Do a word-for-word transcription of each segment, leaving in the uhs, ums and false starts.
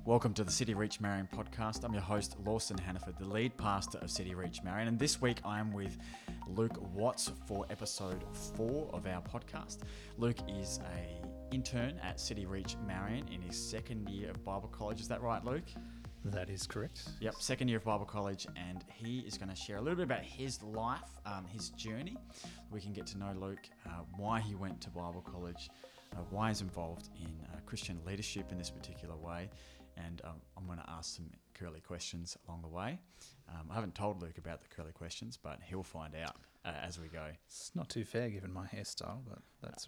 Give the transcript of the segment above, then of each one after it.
Welcome to the City Reach Marion podcast. I'm your host, Lawson Hannaford, the lead pastor of City Reach Marion. And this week I am with Luke Watts for episode four of our podcast. Luke is a intern at City Reach Marion in his second year of Bible college. Is that right, Luke? That is correct. Yep, second year of Bible college, and he is going to share a little bit about his life, um, his journey. We can get to know Luke, uh, why he went to Bible college, uh, why he's involved in uh, Christian leadership in this particular way, and um, I'm going to ask some curly questions along the way. Um, I haven't told Luke about the curly questions, but he'll find out uh, as we go. It's not too fair given my hairstyle, but that's all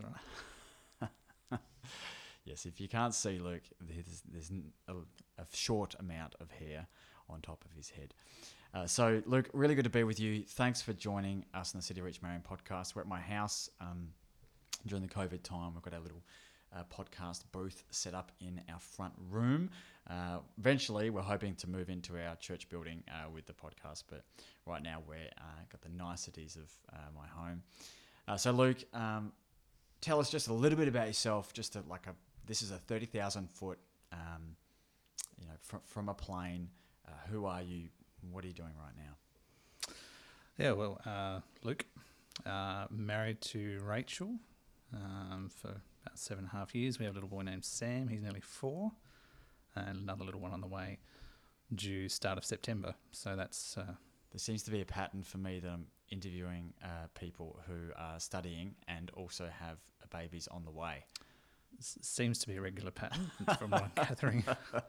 right. Yes, if you can't see Luke, there's, there's a, a short amount of hair on top of his head. Uh, so, Luke, really good to be with you. Thanks for joining us on the City Reach Marion podcast. We're at my house um, during the COVID time. We've got our little uh, podcast booth set up in our front room. Uh, eventually, we're hoping to move into our church building uh, with the podcast, but right now we've uh, got the niceties of uh, my home. Uh, so, Luke, um, tell us just a little bit about yourself, just to, like a This is a thirty thousand foot, um, you know, from, from a plane. Uh, who are you? What are you doing right now? Yeah, well, uh, Luke, uh, married to Rachel um, for about seven and a half years. We have a little boy named Sam. He's nearly four, and another little one on the way, due start of September. So that's... Uh, there seems to be a pattern for me that I'm interviewing uh, people who are studying and also have babies on the way. Seems to be a regular pattern from what I'm gathering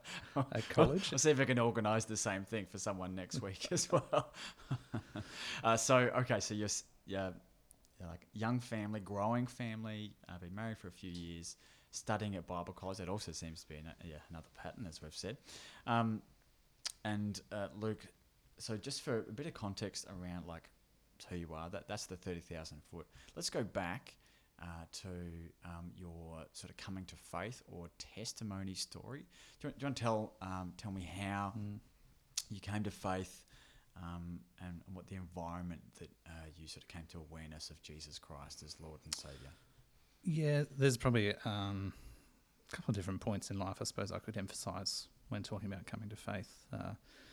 at college. I'll see if I can organise the same thing for someone next week as well. uh, so, okay, so you're, you're, you're like young family, growing family, uh, been married for a few years, studying at Bible college. That also seems to be an, yeah, another pattern, as we've said. Um, and uh, Luke, so just for a bit of context around like who you are, that that's the thirty thousand foot. Let's go back Uh, to um, your sort of coming to faith or testimony story. Do you, do you want to tell um, tell me how mm. you came to faith um, and what the environment that uh, you sort of came to awareness of Jesus Christ as Lord and Saviour? Yeah, there's probably um, a couple of different points in life I suppose I could emphasise when talking about coming to faith. Uh,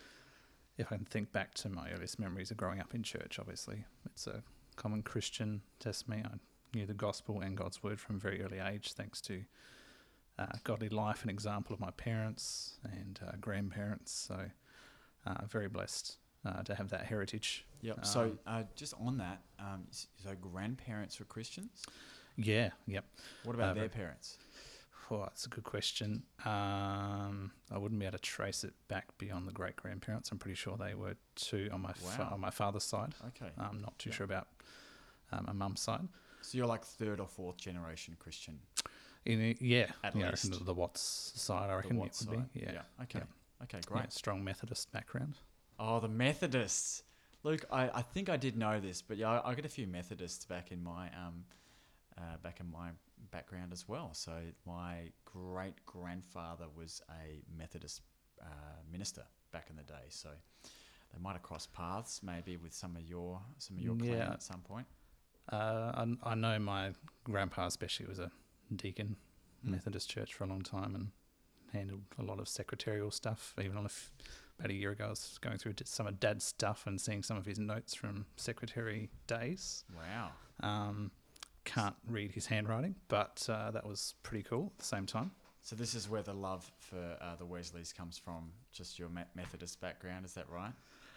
if I can think back to my earliest memories of growing up in church, obviously, it's a common Christian testimony. I knew the gospel and God's word from a very early age, thanks to uh, godly life and example of my parents and uh, grandparents. So uh, very blessed uh, to have that heritage. Yep. Um, so uh, just on that, um, so grandparents were Christians? Yeah, yep. What about uh, their but, parents? Oh, that's a good question. Um, I wouldn't be able to trace it back beyond the great-grandparents. I'm pretty sure they were two on my wow. fa- on my father's side. Okay. I'm not too yep. sure about um, my mum's side. So you're like third or fourth generation Christian? In a, yeah, at yeah, least. The Watts side, I reckon it would side. be. Yeah. yeah. Okay. Yeah. Okay, great. Yeah, strong Methodist background. Oh, the Methodists. Luke, I, I think I did know this, but yeah, I, I got a few Methodists back in my um, uh, back in my background as well. So my great grandfather was a Methodist uh, minister back in the day. So they might have crossed paths, maybe with some of your some of your clan Yeah. at some point. Uh, I, I know my grandpa especially was a deacon, Mm. Methodist church for a long time, and handled a lot of secretarial stuff. Even on a f- about a year ago, I was going through some of Dad's stuff and seeing some of his notes from secretary days. Wow. Um, can't read his handwriting, but uh, that was pretty cool at the same time. So this is where the love for uh, the Wesleys comes from, just your Me- Methodist background, is that right?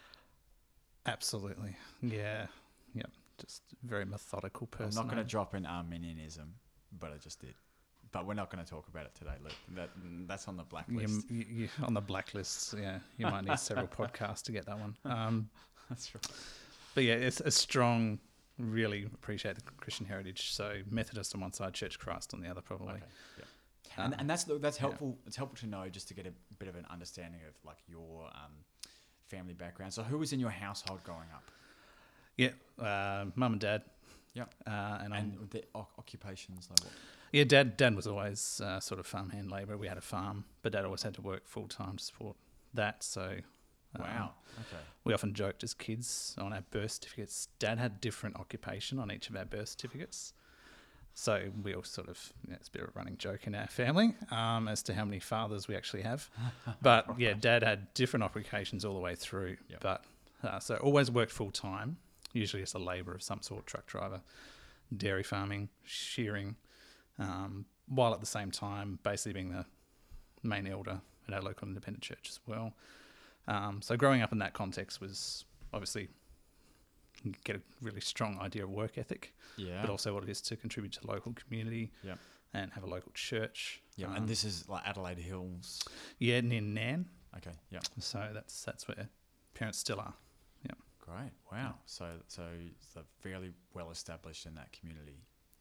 Absolutely. Yeah. Yep. Just very methodical person. I'm not going to drop in Arminianism, but I just did. But we're not going to talk about it today, Luke. That, that's on the blacklist. You, you, on the blacklist, yeah. You might need several podcasts to get that one. Um, that's right. But yeah, it's a strong, really appreciate the Christian heritage. So Methodist on one side, Church of Christ on the other, probably. Okay. Yeah. Um, and, and that's that's helpful. Yeah. It's helpful to know just to get a bit of an understanding of like your um, family background. So who was in your household growing up? Yeah, uh, mum and dad. Yeah, uh, and, and the o- occupations like what? Yeah, dad. Dad was always uh, sort of farmhand labour. We had a farm, but dad always had to work full time to support that. So, um, wow. Okay. We often joked as kids on our birth certificates. Dad had different occupation on each of our birth certificates. So we all sort of, you know, it's a bit of a running joke in our family um, as to how many fathers we actually have. But right. yeah, Dad had different occupations all the way through. Yep. But uh, so always worked full time, usually as a labourer of some sort, truck driver, dairy farming, shearing, um, while at the same time basically being the main elder at our local independent church as well. Um, so growing up in that context was obviously you get a really strong idea of work ethic, yeah, but also what it is to contribute to the local community, yeah, and have a local church. Yeah, um, and this is like Adelaide Hills. Yeah, near Nan. Okay, yeah. So that's that's where parents still are. Yeah. Great. Wow. So so they're fairly well established in that community.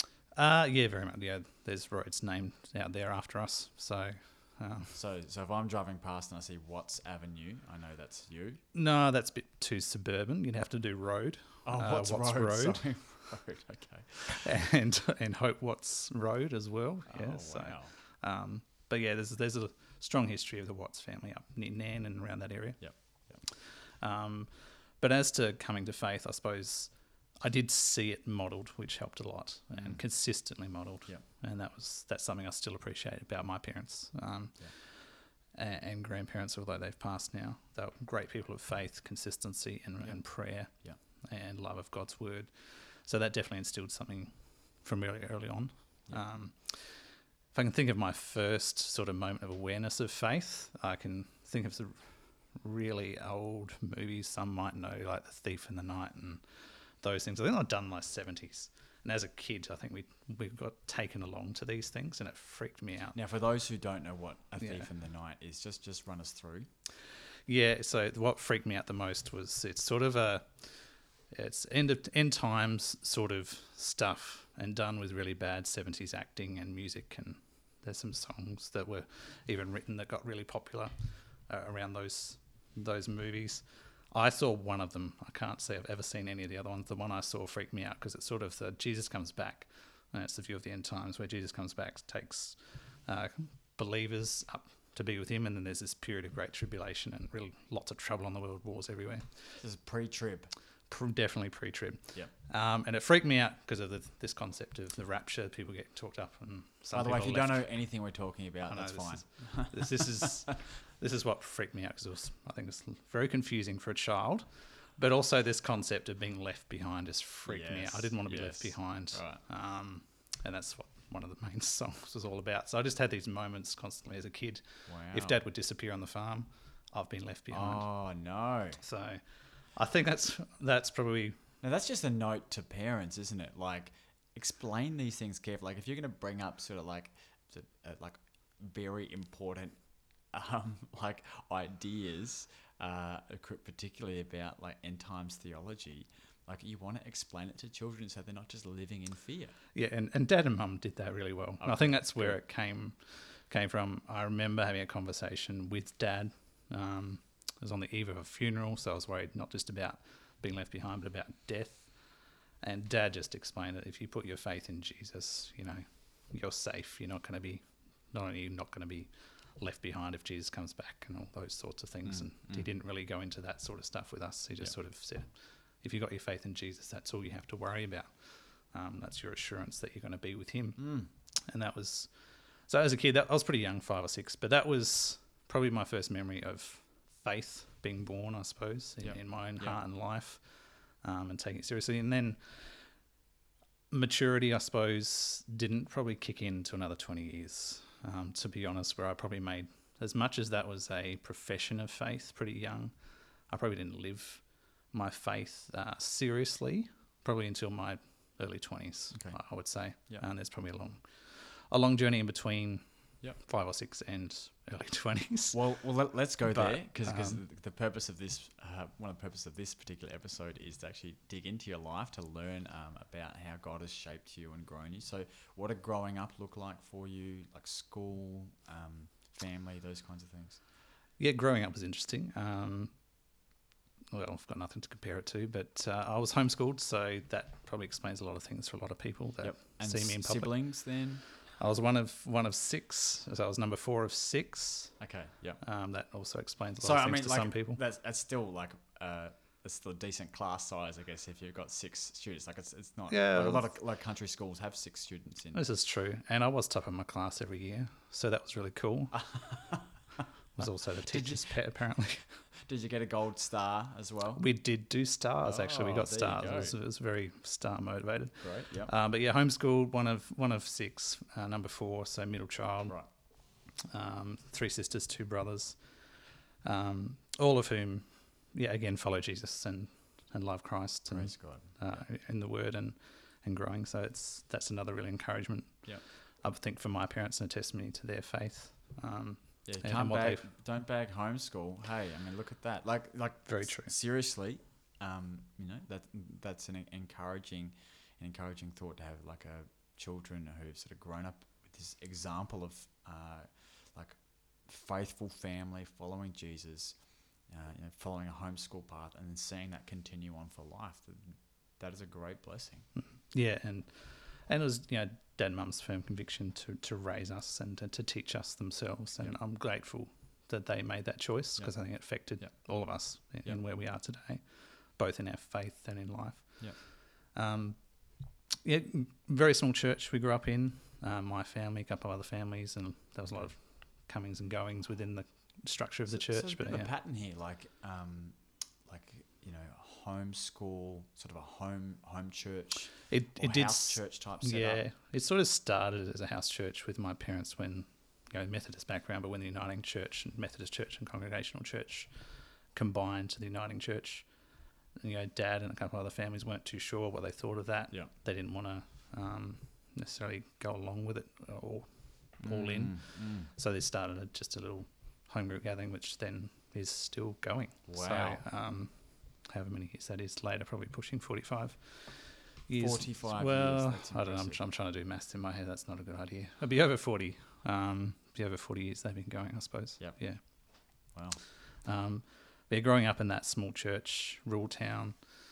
Uh yeah, very much. Yeah, there's roads named out there after us. So. Um, so so if I'm driving past and I see Watts Avenue, I know that's you. No, that's a bit too suburban. You'd have to do road. Oh, uh, Watts, Watts Road. Road. Sorry. Road. Okay. And and Hope Watts Road as well. Yeah. Oh, so, wow. Um, but yeah, there's there's a strong history of the Watts family up near Nan and around that area. Yep. Yep. Um, but as to coming to faith, I suppose I did see it modelled, which helped a lot, mm. and consistently modelled. Yep. And that was that's something I still appreciate about my parents um, yep. and, and grandparents, although they've passed now. They were great people of faith, consistency, and, yep. and prayer, yep. and love of God's word. So that definitely instilled something from really early on. Yep. Um, if I can think of my first sort of moment of awareness of faith, I can think of some really old movies some might know, like The Thief in the Night and those things. I think I'd done in my seventies. And as a kid, I think we we got taken along to these things, and it freaked me out. Now, for those who don't know what A Thief Yeah. in the Night is, just just run us through. Yeah, so what freaked me out the most was it's sort of a it's end of end times sort of stuff, and done with really bad seventies acting and music, and there's some songs that were even written that got really popular uh, around those those movies. I saw one of them. I can't say I've ever seen any of the other ones. The one I saw freaked me out because it's sort of the Jesus comes back, and it's the view of the end times where Jesus comes back, takes uh, believers up to be with him, and then there's this period of great tribulation and really lots of trouble on the world, wars everywhere. This is pre-trib. Pre- definitely pre-trib. Yeah. Um, and it freaked me out because of the, this concept of the rapture. People get talked up, and some By the way, if you left. don't know anything we're talking about, know, that's this fine. Is, this, this is this is what freaked me out because it was, I think, it's very confusing for a child. But also this concept of being left behind just freaked me Yes, out. I didn't want to be yes. left behind. Right. Um, and that's what one of the main songs was all about. So I just had these moments constantly as a kid. Wow. If Dad would disappear on the farm, I've been left behind. Oh, no. So I think that's that's probably... Now, that's just a note to parents, isn't it? Like, explain these things carefully. Like, if you're going to bring up sort of like, sort of, uh, like very important, um, like ideas, uh, particularly about like end times theology, like you want to explain it to children so they're not just living in fear. Yeah, and, and Dad and Mum did that really well. Okay, And I think that's where good. it came came from. I remember having a conversation with Dad. Um, it was on the eve of a funeral, so I was worried not just about being left behind, but about death. And Dad just explained that if you put your faith in Jesus, you know, you're safe. You're not going to be, not only you're not going to be left behind if Jesus comes back and all those sorts of things. Mm, and mm. he didn't really go into that sort of stuff with us. He just Yeah. sort of said, if you got your faith in Jesus, that's all you have to worry about. Um, that's your assurance that you're going to be with him. Mm. And that was, so as a kid, that, I was pretty young, five or six, but that was probably my first memory of faith being born, I suppose, in, Yep. in my own Yep. heart and life, um, and taking it seriously. And then maturity, I suppose, didn't probably kick in to another twenty years, um, to be honest, where I probably made, as much as that was a profession of faith pretty young, I probably didn't live my faith uh, seriously, probably until my early twenties, Okay. I, I would say. Yep. And there's probably a long, a long journey in between Yep. five or six and early twenties. Well, well, let, let's go But, there because um, the, the purpose of this, uh, one of the purposes of this particular episode is to actually dig into your life to learn um, about how God has shaped you and grown you. So, what did growing up look like for you? Like school, um, family, those kinds of things. Yeah, growing up was interesting. Um, well, I've got nothing to compare it to, but uh, I was homeschooled, so that probably explains a lot of things for a lot of people that And see me in s- public. siblings then. I was one of one of six, so I was number four of six. Okay. Yeah. Um, that also explains a lot So of I things mean, to like some people. that's that's still like uh, it's still a decent class size, I guess, if you've got six students. Like it's it's not. Yeah, Like a lot of like country schools have six students in. This is true. And I was top of my class every year, so that was really cool. I was also the teacher's pet, apparently. Did you get a gold star as well? We did do stars, actually. We Oh, got there you stars. It go. was, it was very star motivated. Great. Yep. Um, but yeah, homeschooled, one of one of six, uh, number four, so middle child. Right. Um, three sisters, two brothers, um, all of whom, yeah, again, follow Jesus and, and love Christ and Praise God. uh, in the Word and, and growing. So it's that's another real encouragement. Yep. I think for my parents and a testimony to their faith. Um, Yeah, and can't what bag, they've- don't bag homeschool. Hey, I mean, look at that. Like, like Very s- true. Seriously, um, you know that that's an en- encouraging, an encouraging thought to have like a children who've sort of grown up with this example of uh, like faithful family following Jesus, uh, you know, following a homeschool path, and then seeing that continue on for life. That, that is a great blessing. Yeah, and and it was, you know, dad and mum's firm conviction to, to raise us and to, to teach us themselves. And Yep. I'm grateful that they made that choice because Yep. I think it affected Yep. all of us in, Yep. in where we are today, both in our faith and in life. Yep. Um, yeah, very small church we grew up in, uh, my family, a couple of other families, and there was a lot of comings and goings within the structure of the So- so church. there's a bit but of yeah. a pattern here, like, um, like you know, homeschool, sort of a home home church. It Or it did house s- church type setup. Yeah, it sort of started as a house church with my parents when, you know, Methodist background, but when the Uniting Church, Methodist Church and Congregational Church combined to the Uniting Church, you know, Dad and a couple of other families weren't too sure what they thought of that. Yeah. They didn't want to um, necessarily go along with it or all in, Mm, mm. so they started a, just a little home group gathering, which then is still going. Wow. So, um, however many years that is later, probably pushing forty-five years. forty-five Well, years. That's I don't know. I'm, impressive. tr- I'm trying to do maths in my head. That's not a good idea. It'll be over forty. Um, be over forty years they've been going, I suppose. Yep. Yeah. Wow. Um, but yeah, growing up in that small church, rural town,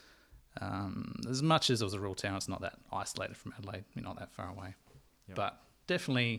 um, as much as it was a rural town, it's not that isolated from Adelaide. We're not that far away. Yep. But definitely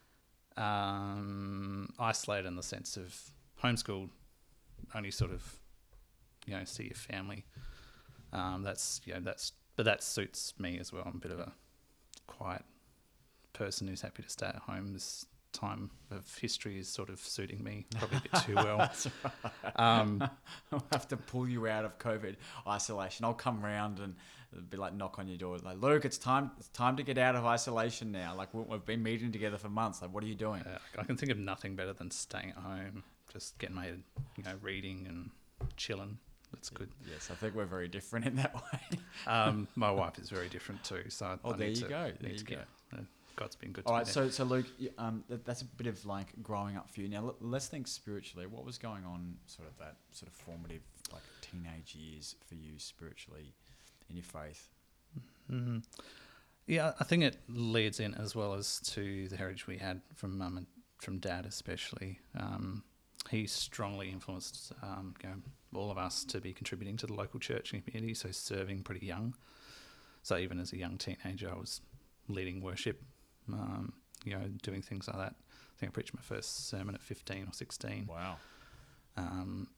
um, isolated in the sense of homeschooled, only sort of, you know, see your family. Um, that's, you know, that's, but that suits me as well. I'm a bit of a quiet person who's happy to stay at home. This time of history is sort of suiting me probably a bit too well. That's right. Um, I'll have to pull you out of COVID isolation. I'll come round and it'll be like knock on your door, like, Luke, it's time. It's time to get out of isolation now. Like we- we've been meeting together for months. Like, what are you doing? uh, I can think of nothing better than staying at home, just getting my head, you know, reading and chilling. That's good. Yes, I think we're very different in that way. Um, my wife is very different too, so Oh, I there need you to, go. need There to you get, uh, God's been good All to right, me so so Luke, you- um, that, that's a bit of like growing up for you. Now l- let's think spiritually. What was going on, sort of that sort of formative, like teenage years for you spiritually, in your faith? hmm Yeah, I think it leads in as well as to the heritage we had from mum and from dad, especially. Um, he strongly influenced um, you know, all of us to be contributing to the local church and community, so serving pretty young. So even as a young teenager, I was leading worship, um, you know, doing things like that. I think I preached my first sermon at fifteen or sixteen. Wow. Um,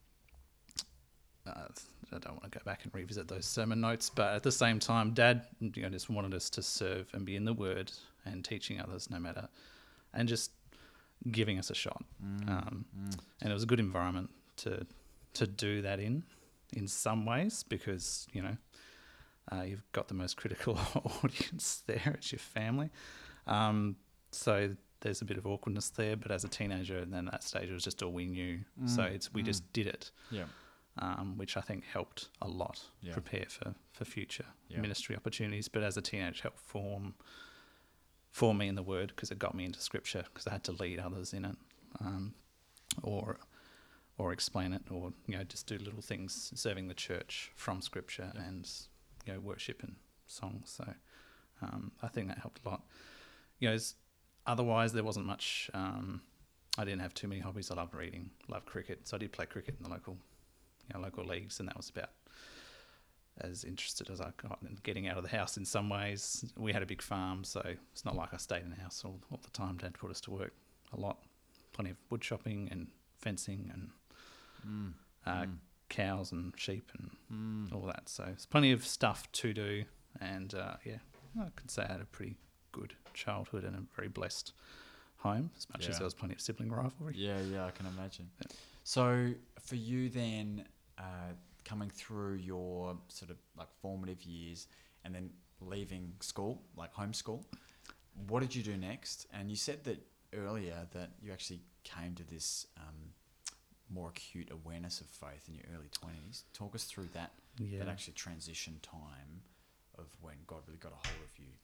uh, I don't want to go back and revisit those sermon notes, but at the same time, Dad, you know, just wanted us to serve and be in the Word and teaching others, no matter, and just giving us a shot. Mm, Um, mm. and it was a good environment to to do that in, in some ways, because you know uh, you've got the most critical audience there. It's your family, um, so there's a bit of awkwardness there. But as a teenager, and then at that stage, it was just all we knew. So Mm, it's we mm. just did it. Yeah. Um, which I think helped a lot Yeah. prepare for, for future Yeah. ministry opportunities. But as a teenager, helped form form me in the Word, because it got me into Scripture, because I had to lead others in it, um, or or explain it, or you know just do little things serving the church from Scripture Yeah. and you know worship and songs. So um, I think that helped a lot. You know, s- otherwise there wasn't much. Um, I didn't have too many hobbies. I loved reading, loved cricket, so I did play cricket in the local. You know, local leagues, and that was about as interested as I got in getting out of the house in some ways. We had a big farm, so it's not like I stayed in the house all, all the time. Dad put us to work a lot, plenty of wood chopping and fencing and Mm, uh, mm. cows and sheep and Mm. all that. So there's plenty of stuff to do, and uh, yeah, I could say I had a pretty good childhood and a very blessed home, as much Yeah. as there was plenty of sibling rivalry. Yeah, yeah, I can imagine. Yeah. So for you then, uh, coming through your sort of like formative years and then leaving school, like homeschool, what did you do next? And you said that earlier that you actually came to this um, more acute awareness of faith in your early twenties. Talk us through that, Yeah. that actually transition time of when God really got a hold of you.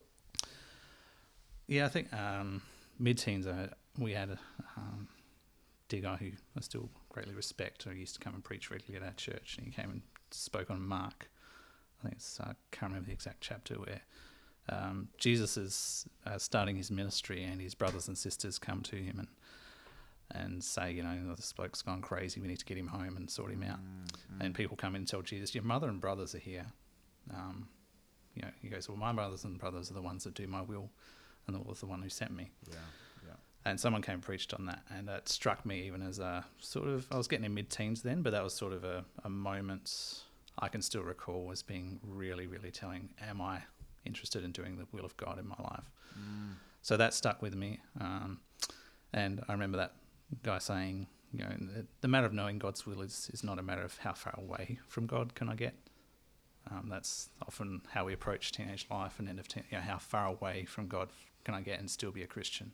Yeah, I think um, mid-teens, uh, we had a um, dear guy who I still greatly respect, who used to come and preach regularly at our church, and he came and spoke on Mark. I think it's, I can't remember the exact chapter, where um, Jesus is uh, starting his ministry, and his brothers and sisters come to him and and say, you know, this bloke's gone crazy, we need to get him home and sort him out. Mm, mm. And people come in and tell Jesus, your mother and brothers are here. Um, you know, he goes, well, my brothers and brothers are the ones that do my will, and the will of the one who sent me. Yeah, yeah. And someone came and preached on that, and that struck me even as a sort of, I was getting in mid-teens then, but that was sort of a, a moment I can still recall as being really, really telling, am I interested in doing the will of God in my life? Mm. So that stuck with me. Um, and I remember that guy saying, you know, the, the matter of knowing God's will is, is not a matter of how far away from God can I get. Um, that's often how we approach teenage life and end of teen, you know, how far away from God can I get and still be a Christian?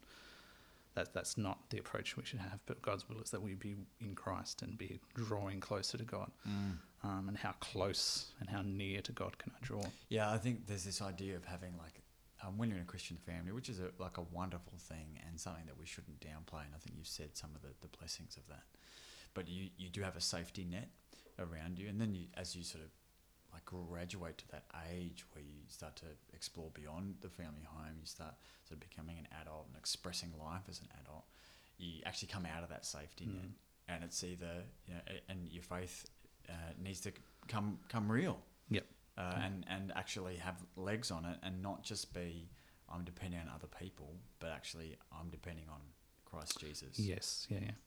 That that's not the approach we should have. But God's will is that we be in Christ and be drawing closer to God. Mm. Um, and how close and how near to God can I draw? Yeah, I think there's this idea of having like, um, when you're in a Christian family, which is a, like a wonderful thing and something that we shouldn't downplay. And I think you've said some of the, the blessings of that. But you, you do have a safety net around you. And then you, as you sort of like graduate to that age where you start to explore beyond the family home, you start sort of becoming an adult and expressing life as an adult, you actually come out of that safety Mm. net. And it's either, you know, a- and your faith uh, needs to come come real. Yep. Uh, Mm. and, and actually have legs on it, and not just be, I'm depending on other people, but actually I'm depending on Christ Jesus. Yes, yeah, yeah.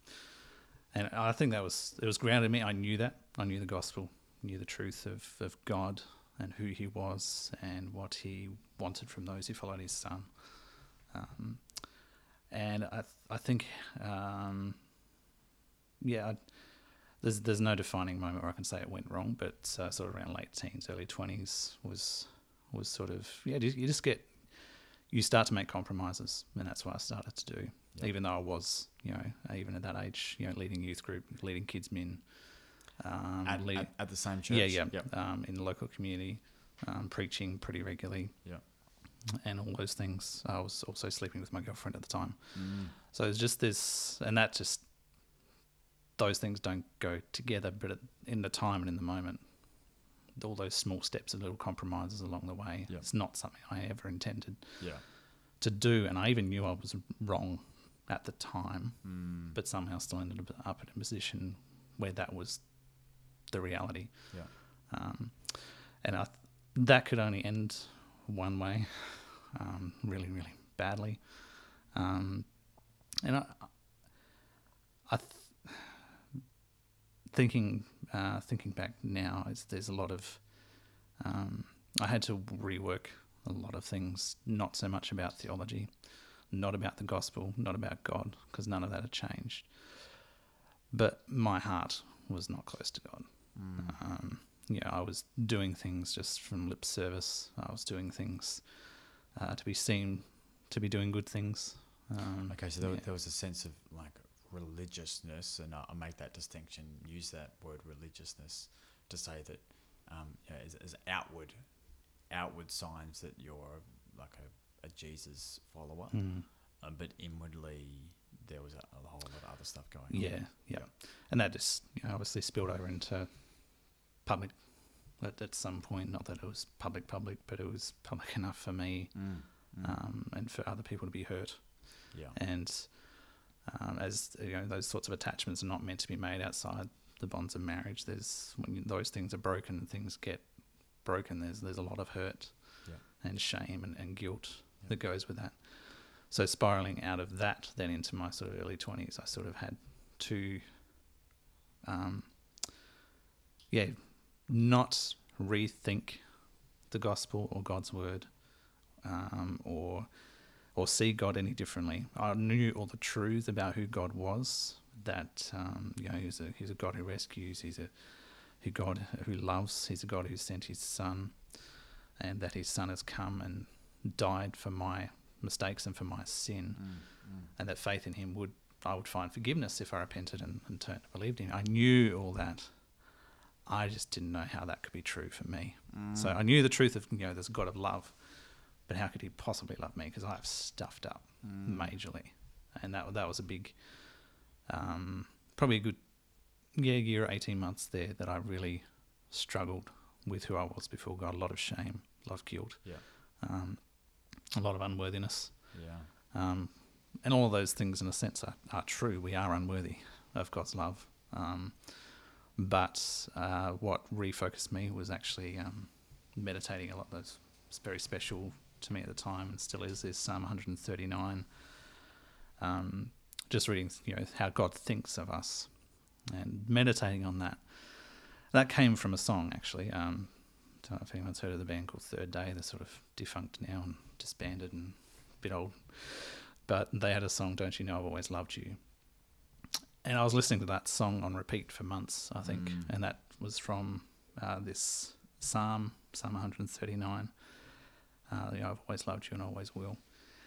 And I think that was, it was grounded in me. I knew that. I knew the gospel, knew the truth of, of God and who he was and what he wanted from those who followed his son. Um, and I th- I think, um, yeah, I, there's there's no defining moment where I can say it went wrong, but uh, sort of around late teens, early twenties was was sort of, yeah, you you just get, you start to make compromises, and that's what I started to do. Yep. Even though I was, you know, even at that age, you know, leading youth group, leading kids min, um, At, lead, at, at the same church? yeah, yeah, Yep. um, in the local community, um, preaching pretty regularly, Yep. and all those things. I was also sleeping with my girlfriend at the time, Mm. so it's just this, and that just, those things don't go together, but it, in the time and in the moment, all those small steps and little compromises along the way, Yep. it's not something I ever intended Yeah. to do, and I even knew I was wrong at the time, Mm. but somehow still ended up up in a position where that was the reality. Yeah. Um, and I th- that could only end one way, um, really, really badly. Um, and I, I th- thinking uh, thinking back now, is there's a lot of um, I had to rework a lot of things, not so much about theology, not about the gospel, not about God, because none of that had changed. But my heart was not close to God. Mm. Um, you know, I was doing things just from lip service. I was doing things uh, to be seen, to be doing good things. Um, Okay, so there, yeah. there was a sense of like religiousness, and I, I make that distinction, use that word religiousness to say that um, you know, as, as outward outward signs that you're like a, a Jesus follower, Mm. um, but inwardly there was a, a whole lot of other stuff going on. Yeah, yeah. And that just, you know, obviously spilled over into public at, at some point. Not that it was public public, but it was public enough for me Mm. Mm. um, and for other people to be hurt. Yeah. And um, as you know, those sorts of attachments are not meant to be made outside the bonds of marriage. There's, when you, those things are broken and things get broken, there's there's a lot of hurt Yeah. and shame and, and guilt Yeah. that goes with that. So spiraling out of that then into my sort of early twenties, I sort of had two um, yeah, not rethink the gospel or God's word, um, or or see God any differently. I knew all the truth about who God was. That um, you know, he's a he's a God who rescues. He's a who God who loves. He's a God who sent His Son, and that His Son has come and died for my mistakes and for my sin, Mm, mm. and that faith in Him would I would find forgiveness if I repented and, and turned and believed in Him. I knew all that. I just didn't know how that could be true for me. Mm. So I knew the truth of, you know, there's a God of love, but how could He possibly love me? Because I've stuffed up Mm. majorly, and that that was a big, um, probably a good, yeah, year or eighteen months there that I really struggled with who I was before God. A lot of shame, a lot of guilt, Yeah. um, a lot of unworthiness, Yeah. um, and all of those things, in a sense, are, are true. We are unworthy of God's love. Um, But uh, what refocused me was actually um, meditating a lot. That's very special to me at the time, and still is. Is Psalm one thirty-nine. Um, just reading, you know, how God thinks of us, and meditating on that. That came from a song, actually. Um, I don't know if anyone's heard of the band called Third Day. They're sort of defunct now and disbanded and a bit old. But they had a song, "Don't You Know I've Always Loved You." And I was listening to that song on repeat for months, I think, Mm. and that was from uh, this Psalm, Psalm one thirty-nine. Uh, you know, I've always loved you and always will.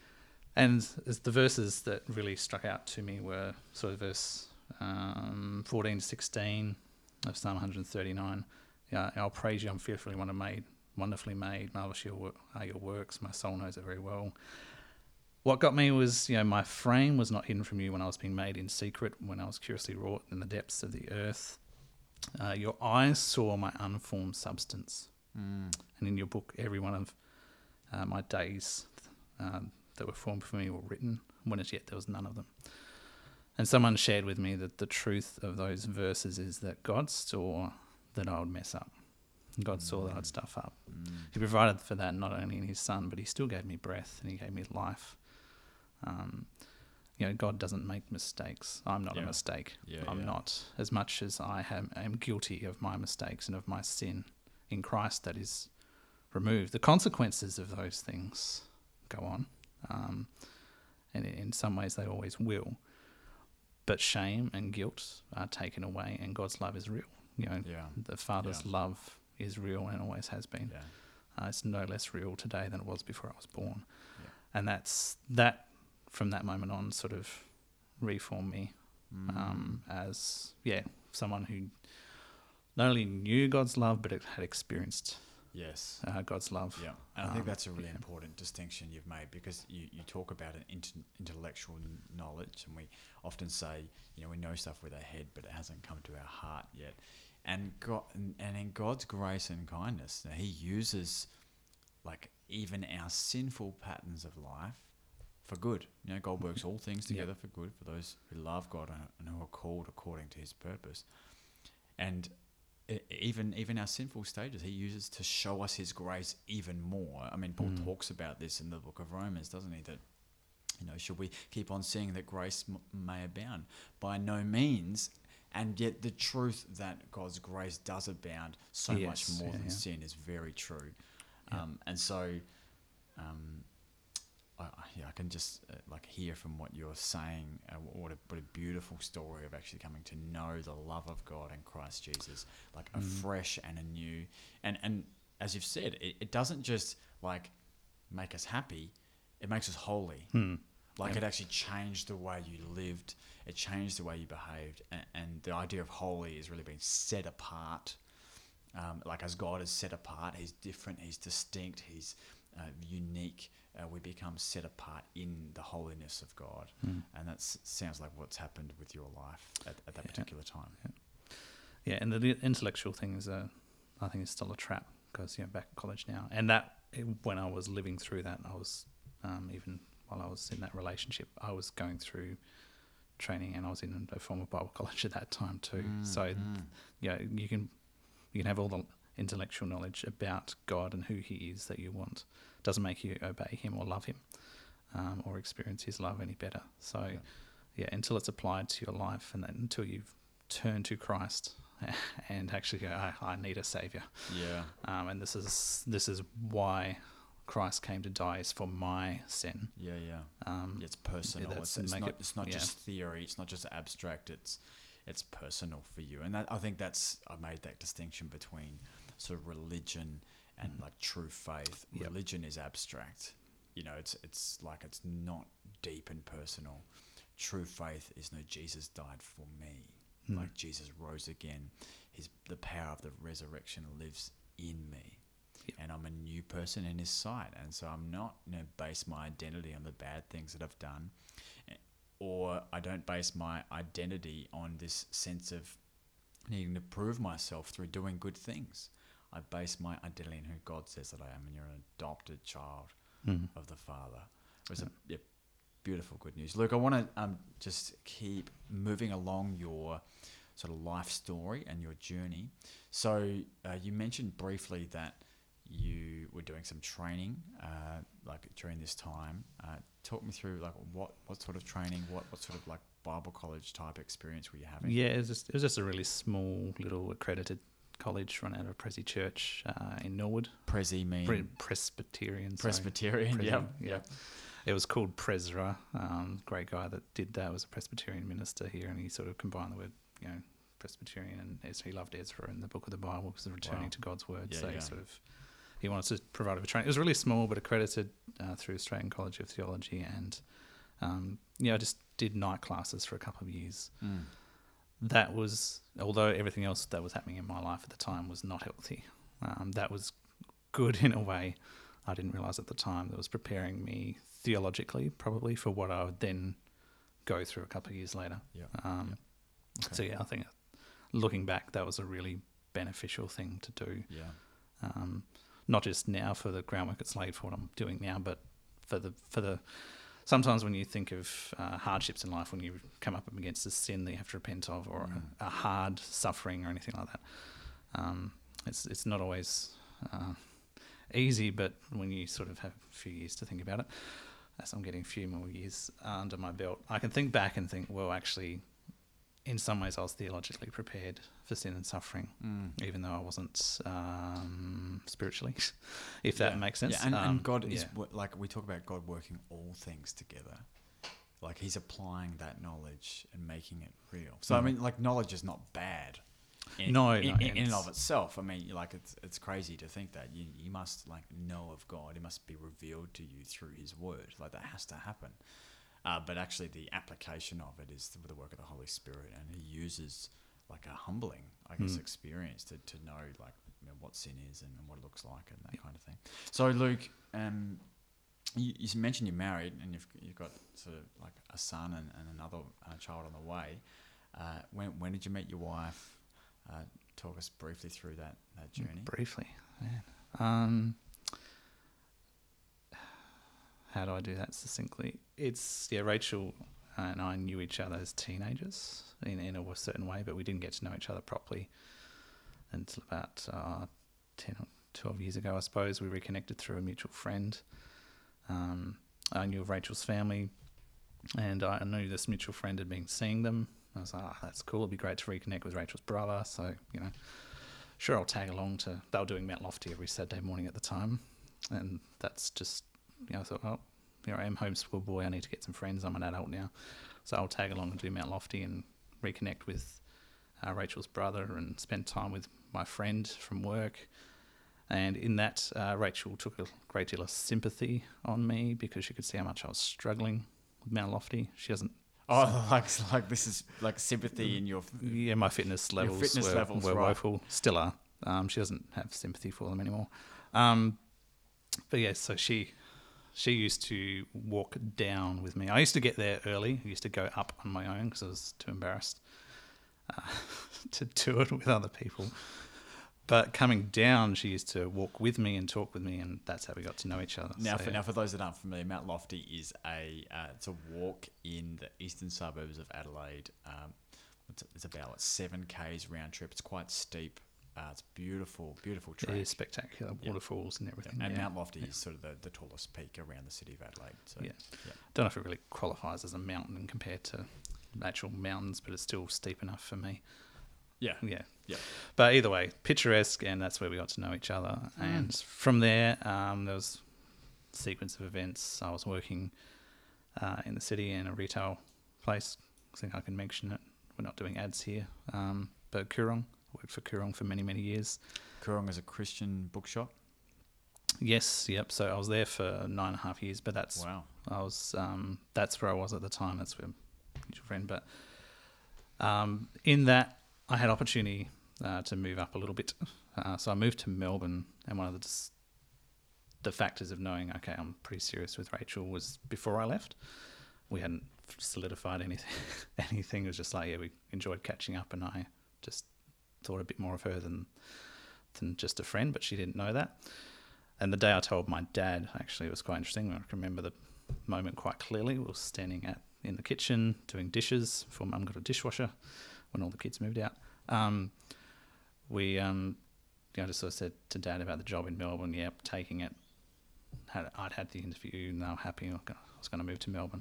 And as the verses that really struck out to me were sort of verse um, fourteen to sixteen of Psalm one thirty-nine. Yeah, I'll praise you, I'm fearfully made, wonderfully made, marvellous are your works, my soul knows it very well. What got me was, you know, my frame was not hidden from you when I was being made in secret, when I was curiously wrought in the depths of the earth. Uh, your eyes saw my unformed substance. Mm. And in your book, every one of uh, my days uh, that were formed for me were written, when as yet there was none of them. And someone shared with me that the truth of those verses is that God saw that I would mess up. God saw that I'd stuff up. Mm. He provided for that not only in His Son, but He still gave me breath and He gave me life. Um, you know, God doesn't make mistakes. I'm not Yeah. a mistake. Yeah, I'm yeah. not. As much as I am, am guilty of my mistakes and of my sin, in Christ that is removed. The consequences of those things go on, um, and in some ways they always will. But shame and guilt are taken away, and God's love is real. You know, Yeah. the Father's Yeah. love is real and always has been. Yeah. Uh, it's no less real today than it was before I was born. Yeah. And that's that. From that moment on, sort of reformed me Mm. um, as yeah someone who not only knew God's love but it had experienced Yes. uh, God's love. Yeah, and I think Um, that's a really yeah. important distinction you've made, because you, you talk about an inter- intellectual n- knowledge, and we often say, you know, we know stuff with our head, but it hasn't come to our heart yet. And God, and, and in God's grace and kindness, He uses like even our sinful patterns of life for good. You know, God works all things together Yeah. for good for those who love God and, and who are called according to His purpose. And e- even even our sinful stages, He uses to show us His grace even more. I mean, Paul Mm. talks about this in the book of Romans, doesn't he? That, you know, should we keep on seeing that grace m- may abound? By no means. And yet the truth that God's grace does abound so Yes, much more yeah, than yeah. sin is very true. Yeah. Um, and so, um, I, I- yeah, I can just uh, like hear from what you're saying. Uh, what a what a beautiful story of actually coming to know the love of God in Christ Jesus, like Mm. afresh and anew. And and as you've said, it, it doesn't just like make us happy; it makes us holy. Hmm. Like Yeah. it actually changed the way you lived. It changed the way you behaved, and, and the idea of holy is really being set apart. Um, like as God is set apart, He's different, He's distinct, He's uh, unique. Uh, we become set apart in the holiness of God, Mm. and that sounds like what's happened with your life at, at that Yeah. particular time. Yeah, and the intellectual thing is, a, I think, is still a trap, because you know, back at college now, and that when I was living through that, I was um, even while I was in that relationship, I was going through training, and I was in a form of Bible college at that time too. Mm, so, mm. you know, you can you can have all the intellectual knowledge about God and who He is that you want. It doesn't make you obey Him or love Him, um, or experience His love any better. So, Yeah. yeah, until it's applied to your life, and then until you've turned to Christ, and actually go, I, I need a savior. Yeah. Um, and this is this is why Christ came to die, is for my sin. Yeah, yeah. Um, It's personal. that's It's, it's make not. it- It's not yeah. just theory. It's not just abstract. It's it's personal for you. And that, I think that's I made that distinction between sort of religion and like true faith. Yep. Religion is abstract. You know, it's it's like it's not deep and personal. True faith is no. Jesus died for me. Mm. Like Jesus rose again. His the power of the resurrection lives in me. Yep. And I'm a new person in his sight. And so I'm not, you know, base my identity on the bad things that I've done, or I don't base my identity on this sense of needing to prove myself through doing good things. I base my identity on who God says that I am, and you're an adopted child Mm. of the Father. It was a yeah, beautiful, good news. Luke, I want to um, just keep moving along your sort of life story and your journey. So uh, you mentioned briefly that you were doing some training, uh, like during this time. Uh, talk me through like what, what sort of training, what, what sort of like Bible college type experience were you having? Yeah, it was, just, it was just a really small little accredited college run out of Prezi Church uh, in Norwood. Prezi mean Pre- Presbyterian. sorry. Presbyterian. Prezi, Yeah, yeah. yeah. It was called Presra. Um, great guy that did that, was a Presbyterian minister here, and he sort of combined the word, you know, Presbyterian and Ezra. He loved Ezra and the book of the Bible because of returning Wow. to God's word. Yeah, so yeah. he sort of he wanted to provide a training. It was really small, but accredited uh, through Australian College of Theology, and um, yeah, I just did night classes for a couple of years. Mm. That was, although everything else that was happening in my life at the time was not healthy, um, that was good in a way. I didn't realise at the time that was preparing me theologically, probably, for what I would then go through a couple of years later. Yeah. Um, yeah. Okay. So yeah, I think looking back, that was a really beneficial thing to do. Yeah. Um, not just now for the groundwork it's laid for what I'm doing now, but for the for the sometimes when you think of uh, hardships in life, when you come up against a sin that you have to repent of, or Mm. a, a hard suffering or anything like that, um, it's it's not always uh, easy. But when you sort of have a few years to think about it, as I'm getting a few more years under my belt, I can think back and think, well, actually, in some ways, I was theologically prepared for sin and suffering, Mm. even though I wasn't um, spiritually, if that Yeah. makes sense. Yeah, and, Um, and God is yeah. wo- like we talk about God working all things together. Like He's applying that knowledge and making it real. So I Mhm. mean, like knowledge is not bad. In, No, in, no, in, and in and it's- of itself. I mean, like it's it's crazy to think that you you must like know of God. He must be revealed to you through His Word. Like that has to happen. Uh, but actually, the application of it is the, the work of the Holy Spirit, and He uses like a humbling, I guess, Mm. experience to, to know like you know, what sin is and, and what it looks like and that yeah. kind of thing. So, Luke, um, you, you mentioned you're married and you've you've got sort of like a son and, and another uh, child on the way. Uh, when when did you meet your wife? Uh, talk us briefly through that that journey. Briefly, man. Um, how do I do that succinctly? It's yeah, Rachel and I knew each other as teenagers in in a certain way, but we didn't get to know each other properly until about uh, ten or twelve years ago, I suppose. We reconnected through a mutual friend. Um, I knew of Rachel's family, and I knew this mutual friend had been seeing them. I was like, oh, that's cool. It'd be great to reconnect with Rachel's brother. So, you know, sure, I'll tag along to, they were doing Mount Lofty every Saturday morning at the time. And that's just, you know, I thought, oh, here I am, homeschool boy. I need to get some friends. I'm an adult now. So I'll tag along and do Mount Lofty and reconnect with uh, Rachel's brother and spend time with my friend from work. And in that, uh, Rachel took a great deal of sympathy on me because she could see how much I was struggling with Mount Lofty. She doesn't. Oh, like like this is like sympathy in your Yeah, my fitness levels fitness were, levels, were right. woeful. Still are. Um, she doesn't have sympathy for them anymore. Um, but yeah, so she she used to walk down with me. I used to get there early. I used to go up on my own because I was too embarrassed uh, to do it with other people. But coming down, she used to walk with me and talk with me, and that's how we got to know each other. Now, So, for yeah. now, for those that aren't familiar, Mount Lofty is a uh, it's a walk in the eastern suburbs of Adelaide. Um, it's, it's about what, seven k's round trip. It's quite steep. Uh, it's beautiful, beautiful It track. is spectacular, Yeah. waterfalls and everything. And yeah. Mount Lofty Yeah. is sort of the, the tallest peak around the city of Adelaide. So, Yeah. yeah. Don't know if it really qualifies as a mountain compared to actual mountains, but it's still steep enough for me. Yeah. Yeah. Yeah. But either way, picturesque, and that's where we got to know each other. Mm. And from there, um, there was a sequence of events. I was working uh, in the city in a retail place. I think I can mention it. We're not doing ads here. Um, but Koorong. I worked for Koorong for many, many years. Koorong is a Christian bookshop? Yes, yep. So I was there for nine and a half years, but that's Wow. I was um, that's where I was at the time. That's where mutual friend. But um, in that, I had opportunity uh, to move up a little bit. Uh, so I moved to Melbourne, and one of the dis- the factors of knowing, okay, I'm pretty serious with Rachel was before I left. We hadn't solidified anything. anything. It was just like, yeah, we enjoyed catching up, and I just thought a bit more of her than than just a friend, but she didn't know that. And the day I told my dad, actually, it was quite interesting. I can remember the moment quite clearly. We were standing at in the kitchen doing dishes before Mum got a dishwasher when all the kids moved out. Um, we, um, you know, just sort of said to Dad about the job in Melbourne. Yep, taking it. Had I'd had the interview, and they were happy. I was going to move to Melbourne.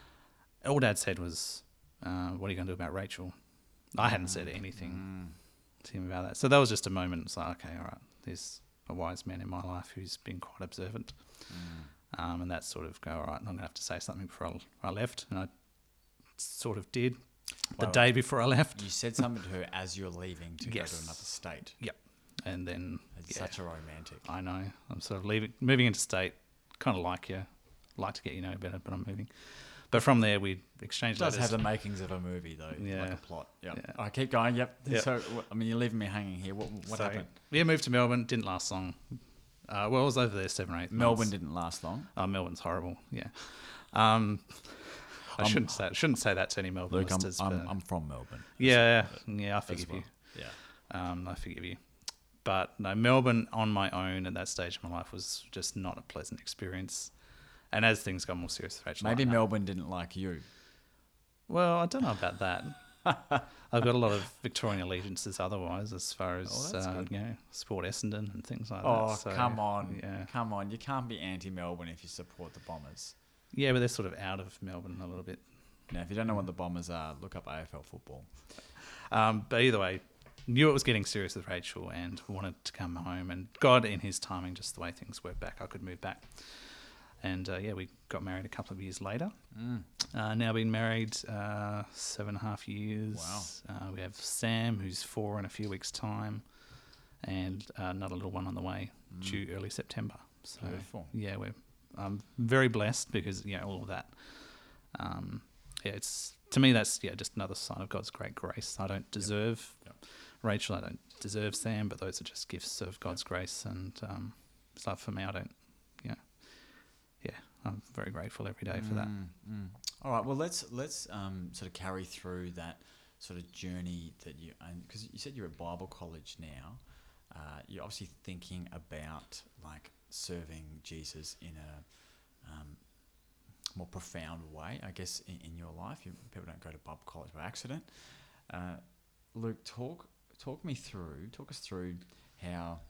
All Dad said was, uh, "What are you going to do about Rachel?" I hadn't said anything Mm. to him about that. So that was just a moment. It's like, okay, all right, there's a wise man in my life who's been quite observant. Mm. Um, and that sort of go, all right, I'm going to have to say something before I, I left. And I sort of did the Wow. day before I left. You said something to her as you're leaving to Yes. go to another state. Yep. And then, It's yeah, such a romantic. I know. I'm sort of leaving, moving into state, kind of like you, like to get you know better, but I'm moving. But from there, we It exchanged does letters. have the makings of a movie, though, Yeah. like a plot. Yep. Yeah. I keep going. Yep. Yep. So, wh- I mean, you're leaving me hanging here. What, what So, happened? Yeah, moved to Melbourne. Didn't last long. Uh, well, I was over there seven or eight Melbourne months. didn't last long. Oh, Melbourne's horrible. Yeah. Um, I I'm- shouldn't say shouldn't say that to any Melbourne Look, I'm, listeners. I'm, but I'm from Melbourne. yeah, yeah, I as forgive well. you. Yeah. Um, I forgive you. But no, Melbourne on my own at that stage of my life was just not a pleasant experience. And as things got more serious, Rachel, Maybe like, no. Melbourne didn't like you. Well, I don't know about that. I've got a lot of Victorian allegiances otherwise, as far as Oh, that's uh, good. you know, Sport Essendon and things like Oh, that. So, come on. yeah, Come on. You can't be anti-Melbourne if you support the Bombers. yeah, but they're sort of out of Melbourne a little bit. Now, if you don't know what the Bombers are, look up A F L football. Um, but either way, knew it was getting serious with Rachel and wanted to come home. And God, in His timing, just the way things worked back, I could move back. And uh, yeah, we got married a couple of years later. Mm. Uh, now been married uh, seven and a half years. Wow. Uh, we have Sam, who's four in a few weeks' time, and uh, another little one on the way, Mm. due early September. So Beautiful. yeah, we're I'm very blessed because yeah, all of that. Um, yeah, it's to me that's yeah just another sign of God's great grace. I don't deserve Yep. Rachel. I don't deserve Sam, but those are just gifts of God's grace, and um, it's like for me, I don't. Yeah, yeah, I'm very grateful every day for that. Mm, mm. All right. Well, let's let's um, sort of carry through that sort of journey that you, because you said you're at Bible college now. Uh, you're obviously thinking about like serving Jesus in a um, more profound way, I guess, in, in your life. You, people don't go to Bible college by accident. Uh, Luke, talk talk me through, talk us through how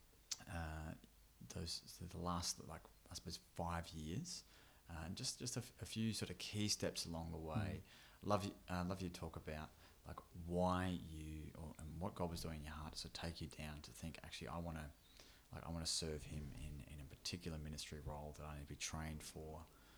uh, those the last like I suppose five years, uh, and just just a, f- a few sort of key steps along the way. Love you, uh, love you to talk about like why you or and what God was doing in your heart to take you down to think actually I want to like I want to serve Him in, in a particular ministry role that I need to be trained for,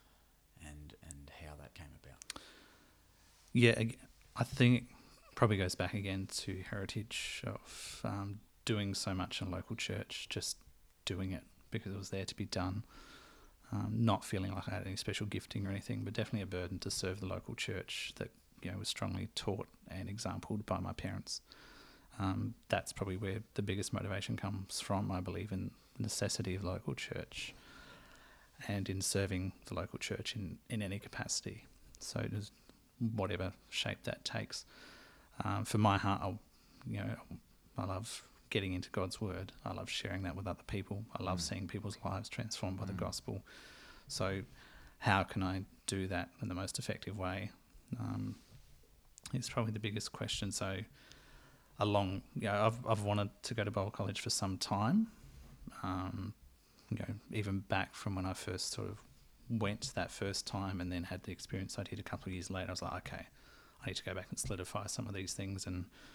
and and how that came about. Yeah, ag- I think it probably goes back again to heritage of um, doing so much in local church, just doing it because it was there to be done. Um, not feeling like I had any special gifting or anything, but definitely a burden to serve the local church that you know was strongly taught and exampled by my parents. Um, that's probably where the biggest motivation comes from. I believe in the necessity of local church and in serving the local church in, in any capacity. So it is whatever shape that takes. Um, for my heart, I'll, you know, I love getting into God's word. I love sharing that with other people. I love Mm. seeing people's lives transformed by the Mm. gospel. So how can I do that in the most effective way? Um, it's probably the biggest question. So along, you know, I've, I've wanted to go to Bible college for some time. Um, you know, even back from when I first sort of went that first time and then had the experience I did a couple of years later, I was like, okay, I need to go back and solidify some of these things and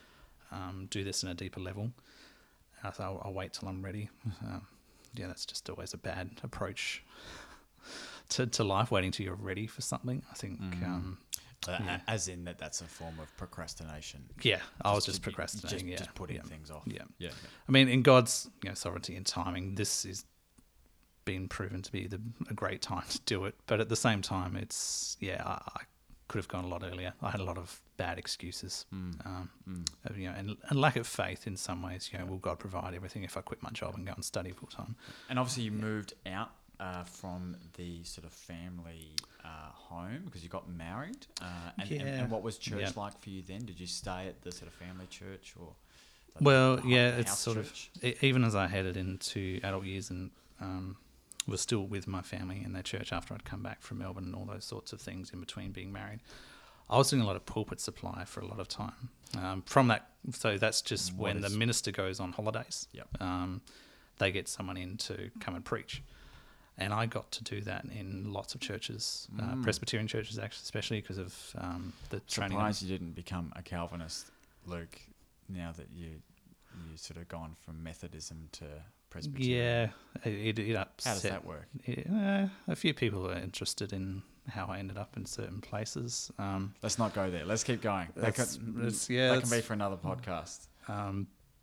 um, do this in a deeper level. I thought I'll, I'll wait till I'm ready. Um, yeah, that's just always a bad approach to, to life, waiting till you're ready for something. I think, Mm. um, Uh, yeah. As in that that's a form of procrastination. yeah, I was just to- procrastinating. Just, yeah, just putting yeah. things off. Yeah. Yeah. I mean, in God's you know, sovereignty and timing, this is been proven to be the, a great time to do it. But at the same time, it's yeah, I, I could have gone a lot earlier. I had a lot of bad excuses, Mm. um, Mm. of, you know, and, and lack of faith in some ways. You know, will God provide everything if I quit my job and go and study full time? And obviously, you moved out uh, from the sort of family uh, home because you got married. Uh, and, and, Yeah. and what was church Yeah. like for you then? Did you stay at the sort of family church or? like Well, the hu- yeah, the it's house sort church? of e- even as I headed into adult years and um, was still with my family in their church after I'd come back from Melbourne and all those sorts of things in between being married. I was doing a lot of pulpit supply for a lot of time. Um, from that, so that's just What when is- the minister goes on holidays. Yep. Um, they get someone in to come and preach. And I got to do that in lots of churches, uh, Mm. Presbyterian churches, actually, especially because of um, the training. Surprised you didn't become a Calvinist, Luke. Now that you you sort of gone from Methodism to Presbyterian. Yeah, it, it, it upset. How does that work? Yeah, a few people are interested in how I ended up in certain places. Um, Let's not go there. Let's keep going. That, That's- could, that's- yeah, that can that's- be for another podcast. um,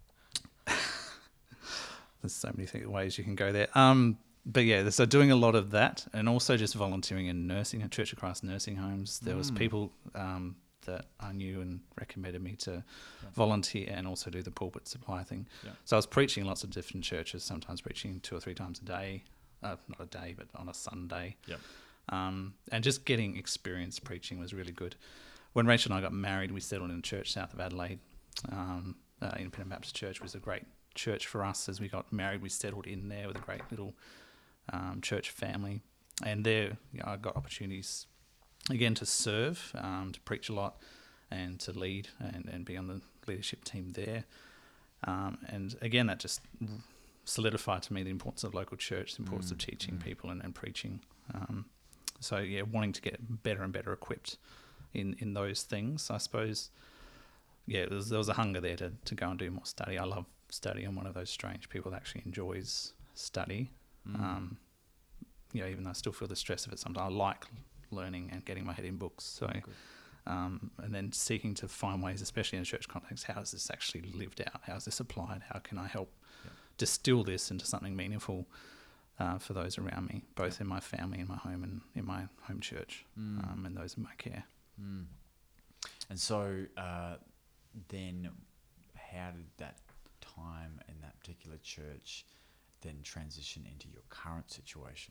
there's so many th- ways you can go there. Um, but yeah, so doing a lot of that, and also just volunteering in nursing, at Church of Christ nursing homes. There was Mm. people um, that I knew and recommended me to volunteer and also do the pulpit supply thing. Yeah. So I was preaching in lots of different churches, sometimes preaching two or three times a day, uh, not a day, but on a Sunday. Yep. Um, and just getting experience preaching was really good. When Rachel and I got married, we settled in a church south of Adelaide. Um, uh, Independent Baptist Church was a great church for us. As we got married, we settled in there with a great little um, church family. And there, you know, I got opportunities again to serve, um, to preach a lot, and to lead and, and be on the leadership team there. Um, and again, that just solidified to me the importance of local church, the importance of Mm, teaching mm. people and, and preaching. Um, so yeah, wanting to get better and better equipped in, in those things, I suppose. Yeah, there was, there was a hunger there to, to go and do more study. I love study. I'm one of those strange people that actually enjoys study. Mm. Um, you know, even though I still feel the stress of it sometimes, I like learning and getting my head in books. So, Good. um, and then seeking to find ways, especially in a church context, how is this actually lived out? How is this applied? How can I help Yep. distill this into something meaningful uh, for those around me, both in my family, in my home, and in my home church, Mm. um, and those in my care. Mm. And so uh, then how did that time in that particular church then transition into your current situation?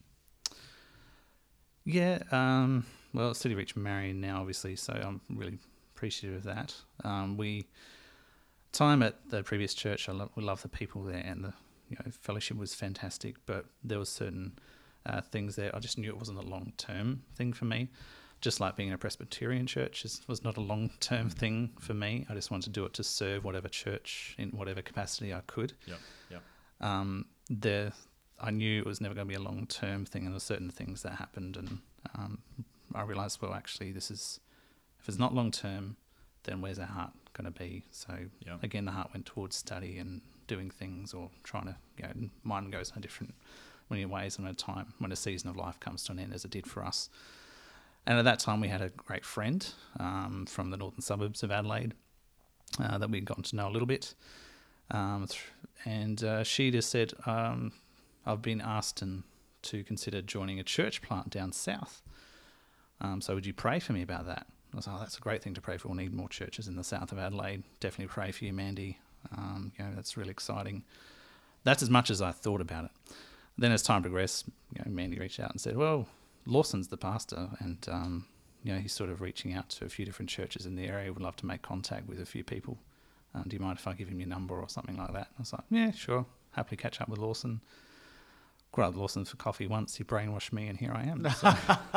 Yeah, um, well, City Reach married now, obviously, so I'm really appreciative of that. Um, we time at the previous church, I love, we love the people there, and the you know fellowship was fantastic. But there was certain uh, things there I just knew it wasn't a long term thing for me. Just like being in a Presbyterian church is, was not a long term thing for me. I just wanted to do it to serve whatever church in whatever capacity I could. Yep, yep. Um, there, I knew it was never going to be a long term thing, and there were certain things that happened, and um, I realised, well, actually, this is if it's not long term, then where's our heart going to be? So Yep. again, the heart went towards study and doing things, or trying to, you know, mine goes in a different many ways when a time when a season of life comes to an end, as it did for us. And at that time, we had a great friend um, from the northern suburbs of Adelaide uh, that we'd gotten to know a little bit. Um, th- and uh, she just said, um, I've been asked and to consider joining a church plant down south. Um, so would you pray for me about that? I was like, oh, that's a great thing to pray for. We'll need more churches in the south of Adelaide. Definitely pray for you, Mandy. Um, you know, that's really exciting. That's as much as I thought about it. Then as time progressed, you know, Mandy reached out and said, well, Lawson's the pastor, and um, you know, he's sort of reaching out to a few different churches in the area. Would love to make contact with a few people. Um, do you mind if I give him your number or something like that? I was like, yeah, sure. Happily catch up with Lawson. Grabbed Lawson for coffee once. He brainwashed me, and here I am. So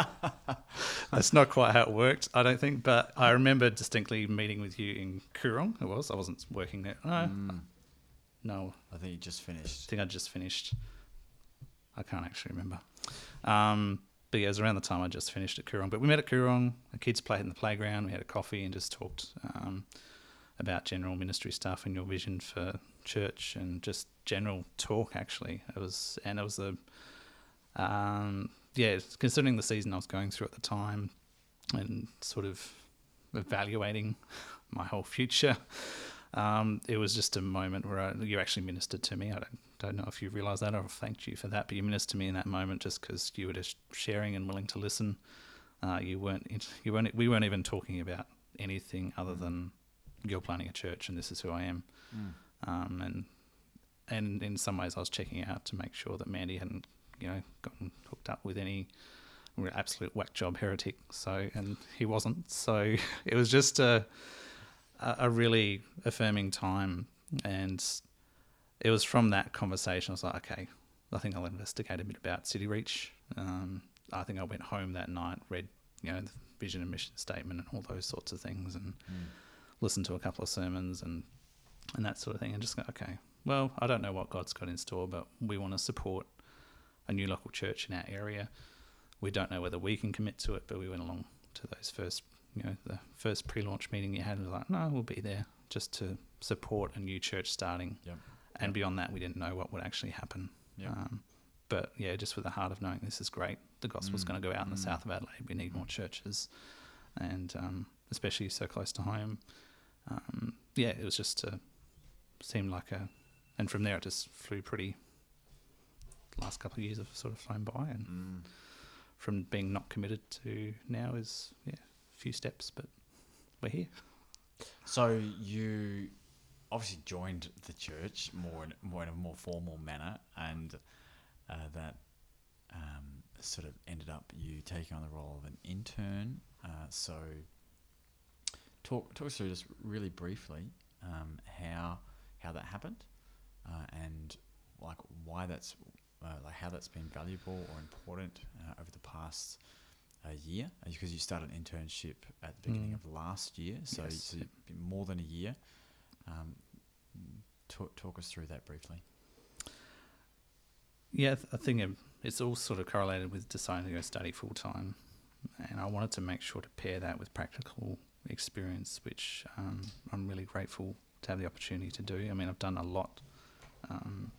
that's not quite how it worked, I don't think. But I remember distinctly meeting with you in Coorong. It was. I wasn't working there. No, Mm. no. I think you just I finished. think I just finished. I can't actually remember. Um, but yeah, it was around the time I just finished at Coorong. But we met at Coorong. The kids played in the playground. We had a coffee and just talked um, about general ministry stuff and your vision for church and just general talk. Actually, it was, and it was a, um, yeah, considering the season I was going through at the time, and sort of evaluating my whole future. Um, it was just a moment where I, you actually ministered to me. I don't, don't know if you realise that or I've thanked you for that, but you ministered to me in that moment just because you were just sharing and willing to listen. Uh, you weren't, you weren't, we weren't even talking about anything other than you're planning a church and this is who I am. Mm. Um, and and in some ways I was checking out to make sure that Mandy hadn't, you know, gotten hooked up with any absolute whack job heretic. So, and he wasn't. So it was just a a really affirming time, and it was from that conversation I was like, okay, I think I'll investigate a bit about City Reach. Um, I think I went home that night, read, you know, the vision and mission statement and all those sorts of things, and Mm. listened to a couple of sermons and and that sort of thing, and just go, okay, well, I don't know what God's got in store, but we want to support a new local church in our area. We don't know whether we can commit to it, but we went along to those first, you know, the first pre-launch meeting you had, and was like, no, we'll be there just to support a new church starting. Yep. And Yep. beyond that, we didn't know what would actually happen. Yep. Um, but yeah, just with the heart of knowing this is great. The gospel's Mm. going to go out in the Mm. south of Adelaide. We need more churches, and um, especially so close to home. Um, yeah, it was just uh, seemed like a, and from there it just flew pretty. The last couple of years have sort of flown by, and Mm. from being not committed to now is yeah a few steps, but we're here. So you obviously joined the church more in, more in a more formal manner, and uh, that um, sort of ended up you taking on the role of an intern. Uh, so talk talk us through just really briefly um, how how that happened, uh, and like why that's uh, like how that's been valuable or important uh, over the past a year, because you started an internship at the beginning Mm. of last year, so, Yes. so it's been more than a year. Um, talk, talk us through that briefly. Yeah, I think it- it's all sort of correlated with deciding to go study full time, and I wanted to make sure to pair that with practical experience, which um, I'm really grateful to have the opportunity to do. I mean, I've done a lot um,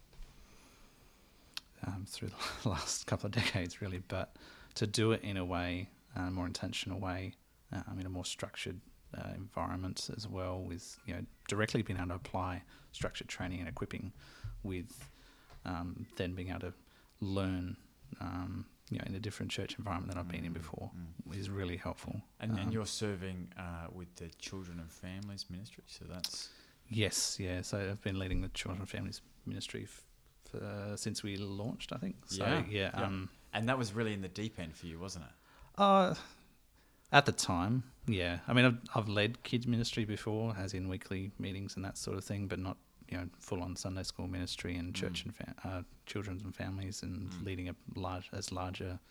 um, through the last couple of decades, really, but to do it in a way, a more intentional way, um, in a more structured uh, environment as well, with, you know, directly being able to apply structured training and equipping with um, then being able to learn, um, you know, in a different church environment than I've been in before, Mm. is really helpful. And, Um, and you're serving uh, with the Children and Families Ministry, so that's... Yes, yeah. So I've been leading the Children and Families Ministry f- f- uh, since we launched, I think. So, Yeah, yeah. yeah. Um, And that was really in the deep end for you, wasn't it? uh, at the time, yeah. I mean, I've, I've led kids ministry before, as in weekly meetings and that sort of thing, but not, you know, full-on Sunday school ministry and church Mm. and fa- uh, children and families, and Mm. leading a large, as larger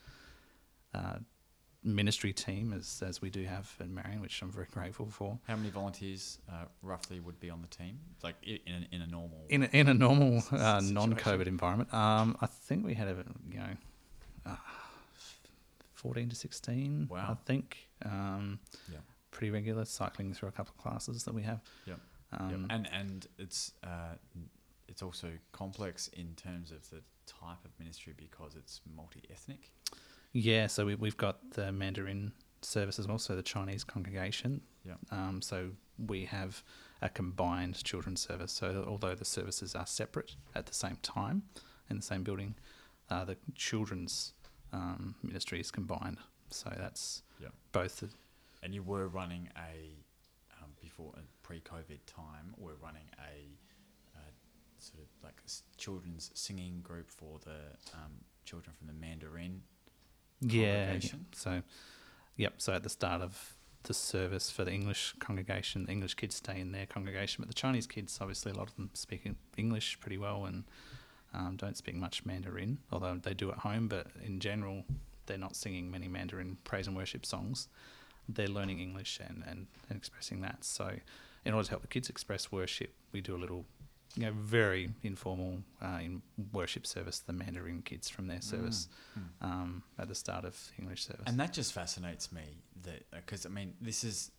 uh, ministry team as as we do have at Marion, which I'm very grateful for. How many volunteers uh, roughly would be on the team, like i- in a, in a normal... In a, in a normal uh, Situation. non-COVID environment, um, I think we had a you know uh, fourteen to sixteen. Wow. I think um, Yeah. pretty regular, cycling through a couple of classes that we have. Yep. Um, Yep. And and it's uh, it's also complex in terms of the type of ministry because it's multi-ethnic. Yeah, so we, we've got the Mandarin service as well, so the Chinese congregation. Yeah. Um, so we have a combined children's service. So although the services are separate at the same time in the same building, uh, the children's um, ministry is combined. So that's Yeah. both. The, And you were running a um, before a pre-COVID time. We're running a uh, sort of like s- children's singing group for the um, children from the Mandarin yeah. congregation. So, yep. So at the start of the service for the English congregation, the English kids stay in their congregation, but the Chinese kids, obviously, a lot of them speak English pretty well and um, don't speak much Mandarin, although they do at home. But in general, they're not singing many Mandarin praise and worship songs. They're learning English and, and, and expressing that. So in order to help the kids express worship, we do a little, you know, very informal uh, in worship service, the Mandarin kids from their service Mm, mm. um, at the start of the English service. And that just fascinates me, that because I mean, this is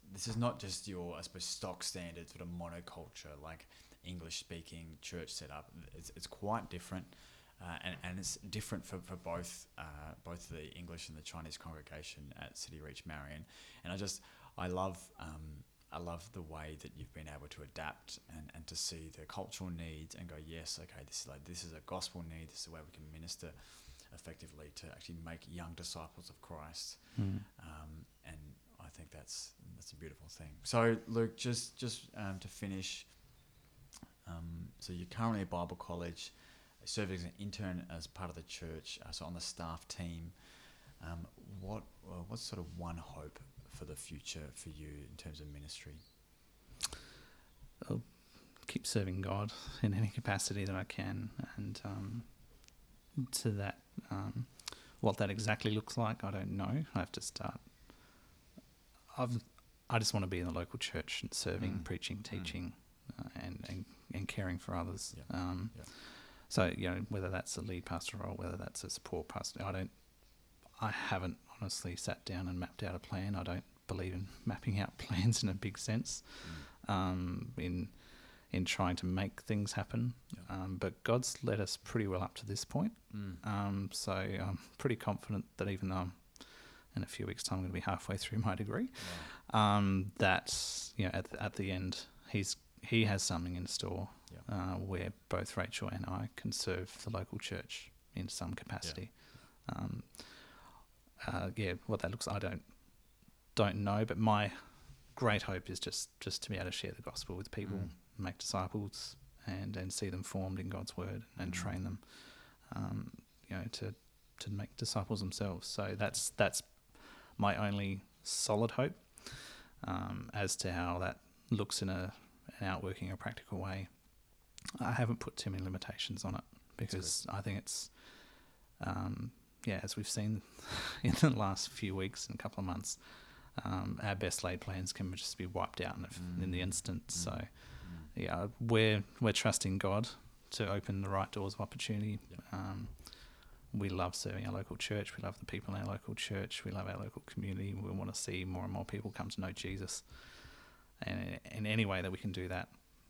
this is not just your, I suppose, stock standard sort of monoculture, like English-speaking church setup. It's, it's quite different, uh, and, and it's different for, for both uh, both the English and the Chinese congregation at City Reach Marion. And I just, I love um, I love the way that you've been able to adapt and, and to see the cultural needs and go, yes, okay, this is like this is a gospel need. This is the way we can minister effectively to actually make young disciples of Christ. Mm. Um, and I think that's that's a beautiful thing. So, Luke, just just um, to finish, um, so you're currently at Bible College, serving as an intern as part of the church, uh, so on the staff team. Um, what uh, what's sort of one hope for the future for you in terms of ministry? I'll keep serving God in any capacity that I can, and um, to that, um, what that exactly looks like, I don't know. I have to start. I've, I just want to be in the local church and serving, Mm. preaching, teaching, mm. uh, and, and and caring for others. Yeah. Um, Yeah. So you know, whether that's a lead pastor role, whether that's a support pastor, I don't. I haven't honestly sat down and mapped out a plan. I don't believe in mapping out plans in a big sense. Mm. Um, in in trying to make things happen. Yeah. Um, but God's led us pretty well up to this point. Mm. Um, so I'm pretty confident that even though I'm in a few weeks' time I'm going to be halfway through my degree, Wow. um, that you know at the, at the end he's he has something in store Yeah. uh, where both Rachel and I can serve the local church in some capacity. Yeah. Um, uh, yeah, what that looks like, I don't don't know, but my great hope is just just to be able to share the gospel with people. Mm. Make disciples and, and see them formed in God's word and Mm. train them, um, you know, to to make disciples themselves. So that's that's my only solid hope. Um, as to how that looks in a an outworking, a practical way, I haven't put too many limitations on it because I think it's, um, yeah, as we've seen in the last few weeks and couple of months, um, our best laid plans can just be wiped out in, the, Mm. in the instant. Mm. So. Yeah, we're we're trusting God to open the right doors of opportunity. Yeah. Um, we love serving our local church. We love the people in our local church. We love our local community. We want to see more and more people come to know Jesus. And in any way that we can do that,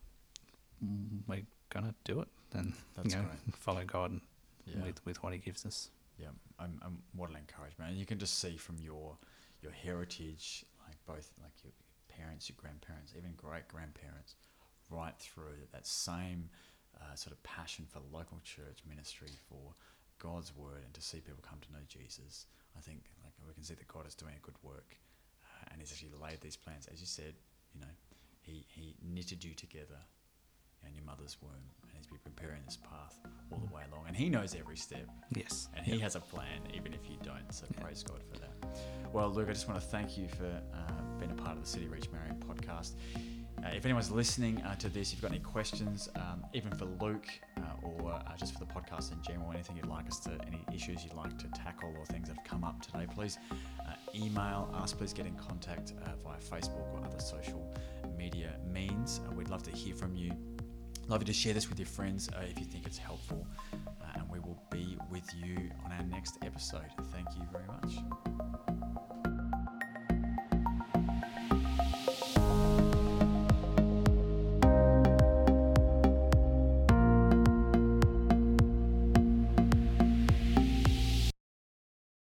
we're gonna do it. And That's you know, great. follow God Yeah. with with what He gives us. Yeah, I'm, I'm what an encouragement. And you can just see from your your heritage, like both like your parents, your grandparents, even great grandparents, right through that same uh, sort of passion for local church ministry, for God's word, and to see people come to know Jesus. I think like we can see that God is doing a good work, uh, and He's actually laid these plans, as you said. You know, He He knitted you together in your mother's womb, and He's been preparing this path all the way along, and He knows every step. Yes, And He has a plan, even if you don't. So Yeah. praise God for that. Well, Luke, I just want to thank you for uh, being a part of the City Reach Marion podcast. Uh, if anyone's listening uh, to this, if you've got any questions, um, even for Luke uh, or uh, just for the podcast in general, anything you'd like us to, any issues you'd like to tackle or things that have come up today, please uh, email us. Please get in contact uh, via Facebook or other social media means. Uh, we'd love to hear from you. Love you to share this with your friends uh, if you think it's helpful. Uh, and we will be with you on our next episode. Thank you very much.